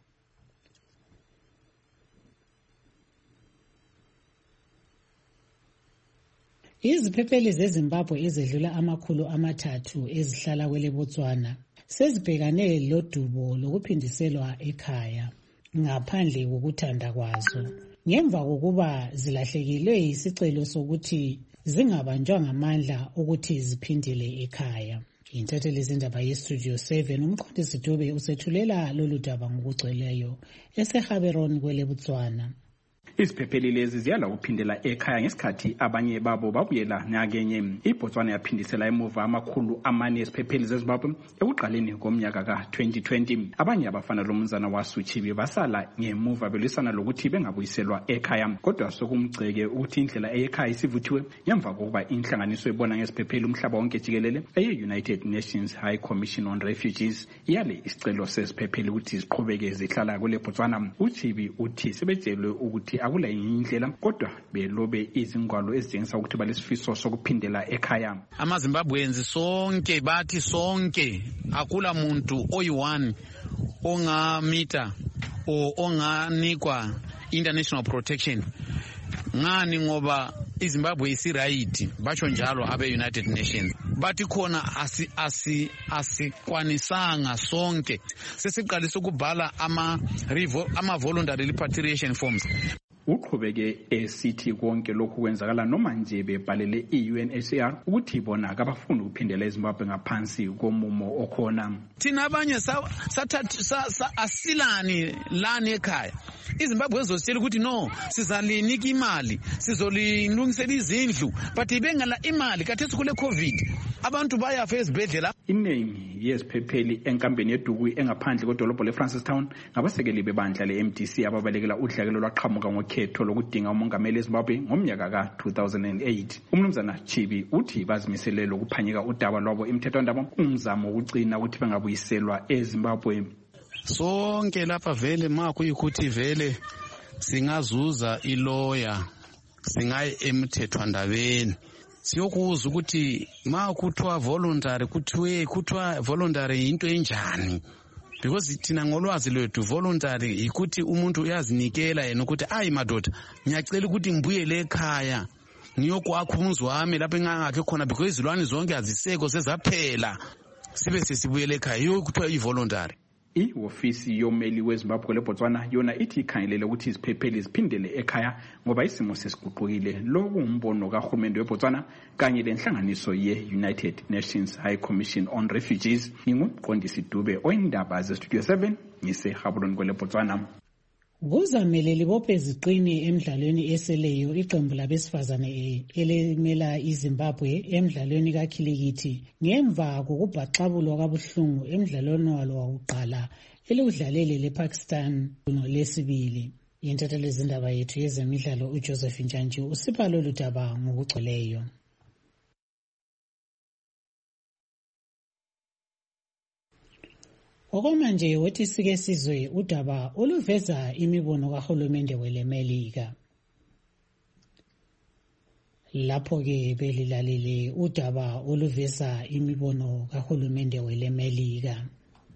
Iziphepheli zeZimbabwe ezedlula amakhulu amathathu ezihlala kwele Botswana sezibhekane lodubo lokuphindiselwa ekhaya ngaphandle kokuthanda kwazo ngemva kokuba zilahlekilwe isicelo sokuthi zingabanjwa ngamandla ukuthi ziphindele ekhaya. Intatheli zindaba yeStudio seven umqondisi Dube usethulela lolu daba ngokugcweleyo eseHaberon kwele Botswana. Iziphepheli lezi ziyala ukuphindela ekhaya ngesikhathi abanye babo babuyela nyakenye. iBotswana yaphindisela emuva amakhulu amane eziphepheli zeZimbabwe ekuqaleni komnyaka ka twenty twenty. Abanye abafana lomnumzana waSuchibi basala ngemuva belisana lokuthi bengabuyiselwa ekhaya, kodwa sokumgceke ukuthi indlela eyekhaya isivuthiwe ngemva kokuba inhlanganiso ebona ngeziphepheli umhlaba wonke jikelele eye-United Nations High Commission on Refugees iyale isicelo seziphepheli ukuthi ziqhubeke zihlala kule Botswana. uChibi uthi sebetshelwe ukuthi akula indlela kodwa belobe izingwalo ezitshengisa ukuthi balesifiso sokuphindela ekhaya. AmaZimbabweans sonke bathi sonke akula muntu oyi-one ongamita o onganikwa international protection. Ngani ngoba iZimbabwe isiright basho njalo abe-United Nations bathi khona asi asi asikwanisanga sonke sesiqalisa ukubhala ama ama voluntary repatriation forms. Uqhubeke esithi konke lokhu kwenzakala noma nje bebhalele i-U N H C R ukuthi bona akabafuni ukuphindela eZimbabwe ngaphansi komumo okhona. Thina abanye sathatha asilani lana ekhaya iZimbabwe zozitshela ukuthi no sizalinika imali sizolilungisela izindlu but ibengala imali kathesi kule covid abantu bayafa ezibhedlela. Iningi yeziphepheli enkambeni yeDuku engaphandle kwedolobho leFrancistown ngabasekeli bebandla le-M D C ababalekela udlakelo lwaqhamuka ngokhetho lokudinga umongameli eZimbabwe ngomnyaka ka two thousand eight. Umnumzana Chibi uthi bazimisele ukuphanyeka udaba lwabo imithethwandaba umzamo wokucina ukuthi bangabuyiselwa eZimbabwe. Sonke lapha vele ma kuyikuthi vele singazuza iloya singaye emthethwandabeni siyokuza ukuthi ma kuthiwa voluntary kuthiwe kuthiwa voluntary into enjani, because thina ngolwazi lwethu voluntary ikuthi umuntu uyazinikela yena ukuthi ayi madoda ngiyacela ukuthi ngibuyele ekhaya ngiyokwakha umuzi wami lapho engangakhe khona because izilwane zonke aziseko sezaphela sibe sesibuyele ekhaya yiyo kuthiwa i-voluntary. I-ofisi yomeli weZimbabwe leBotswana yona ithi ikhangelele ukuthi iziphepheli ziphindele ekhaya ngoba isimo sesiguqukile. Lokhu umbono kahulumende weBotswana kanye lenhlanganiso ye-United Nations High Commission on Refugees. Ngingumqondisi Dube oyindaba ze-Studio seven ngiseHabuloni kweleBotswana. Kuzamele libophe ziqini emidlalweni eseleyo iqembu labesifazane elimela iZimbabwe emidlalweni kakhilikithi ngemva kokubhaxabulwa kabuhlungu emidlalweni walo wakuqala eliwudlalele lePakistan lesibili. Yintatheli zindaba yethu yezemidlalo uJoseph Njanji usipha lolu daba ngokugcweleyo. Okwamanje wethi sike sizwe udaba oluveza imibono kahulumende welemelika. Lapho ke belilalele udaba oluveza imibono kahulumende welemelika.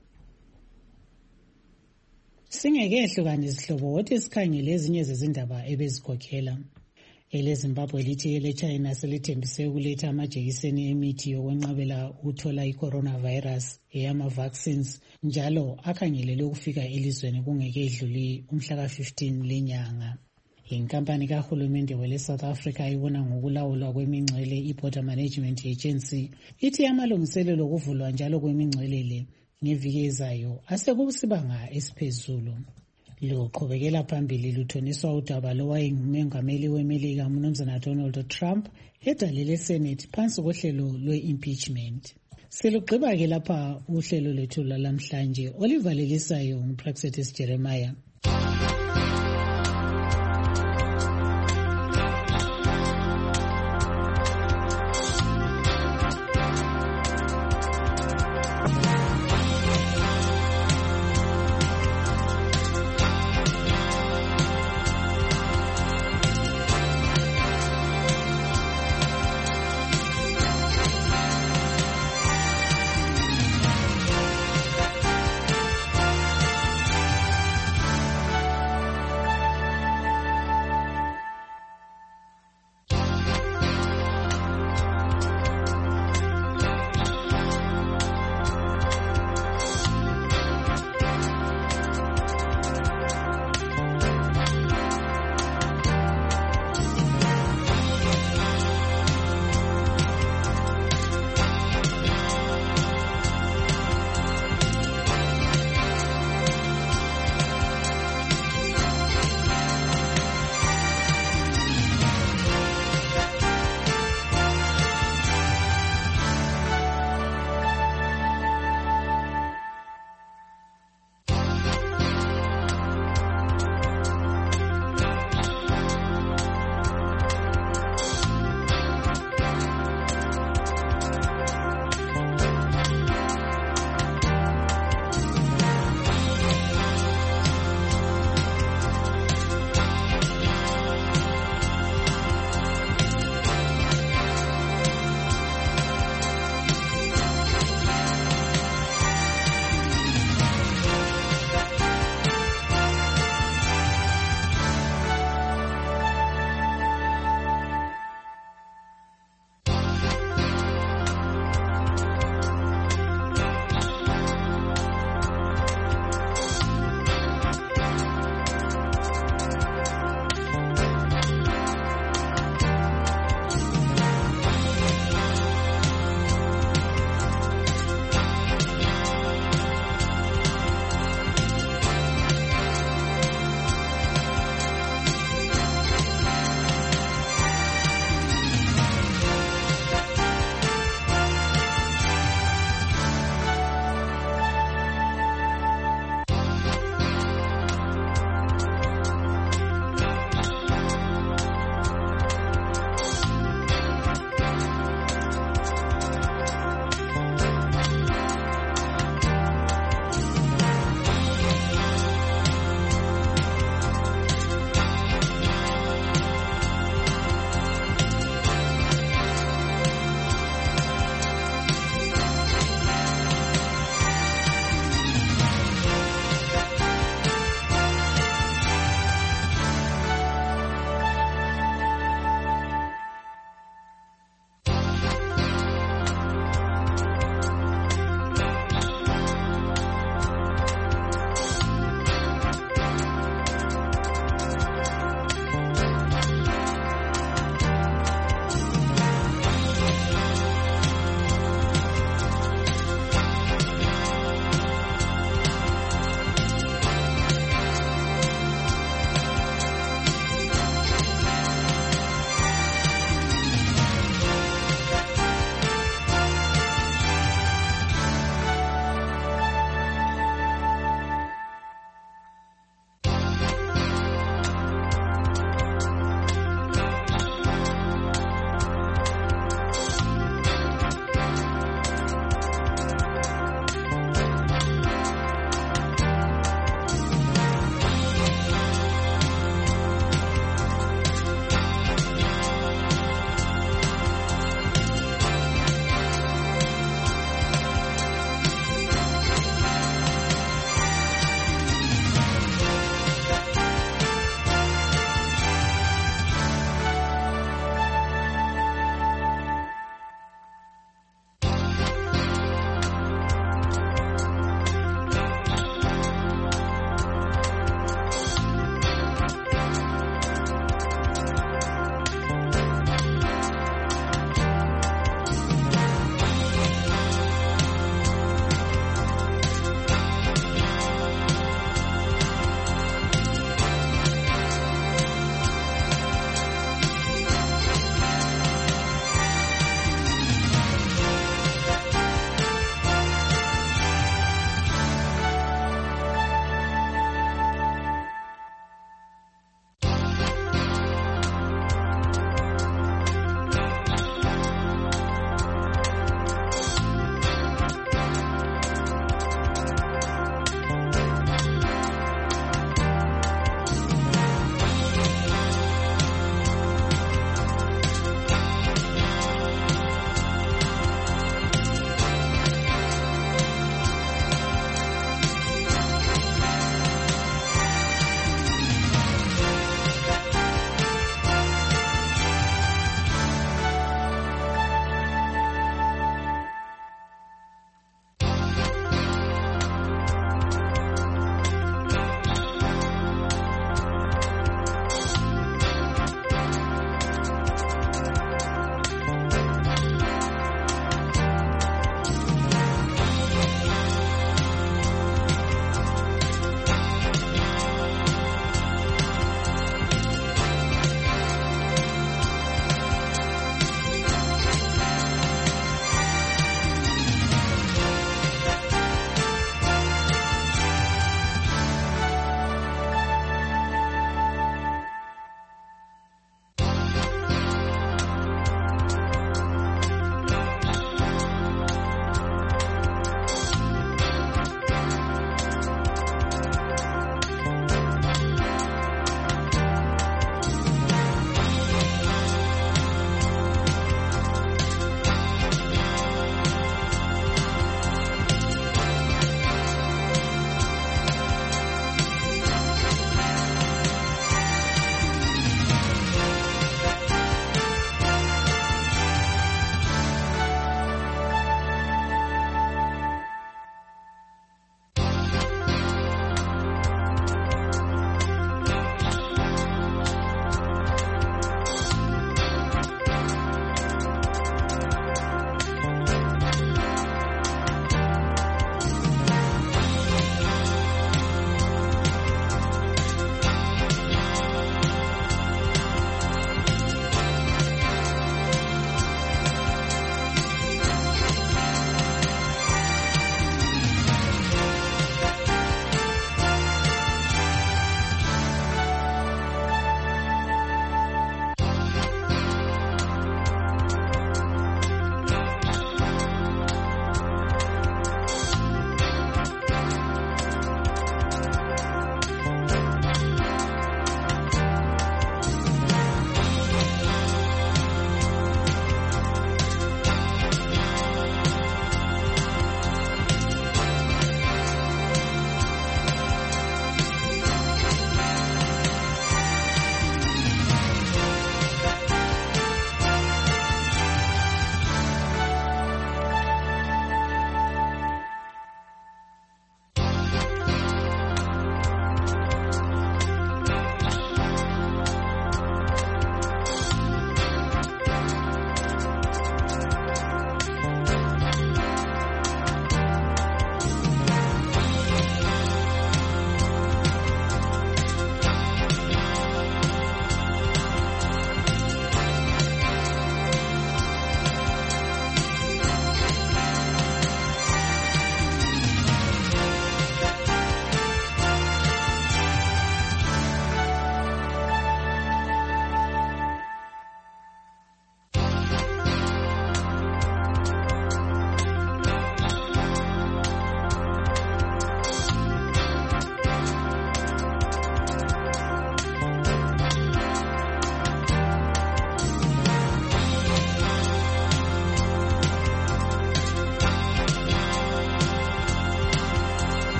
Singekehlukana isihlobo wethi sikhangele ezinye zezindaba ebezikhokhela. EleZimbabwe lithi eleChina selithembise ukuletha amajekiseni emithi yokwenqabela ukuthola i-coronavirus eyama-vaccines njalo akhangelele ukufika elizweni kungekedluli umhla ka fifteen lenyanga. Inkampani kahulumende wele South Africa ibona ngokulawulwa kwemingcele i-Border Management Agency ithi amalungiselelo okuvulwa njalo kwemingcele le ngeviki ezayo asekusibanga esiphezulu. Luqhubekela phambili luthoniswa udaba lowayengumengameli weMelika uMnumzana Donald Trump edalele Senate phansi kohlelo lwe-impeachment. Selugqiba ke lapha uhlelo lethu lalamhlanje olivalelisayo nguPraxetis Jeremiah.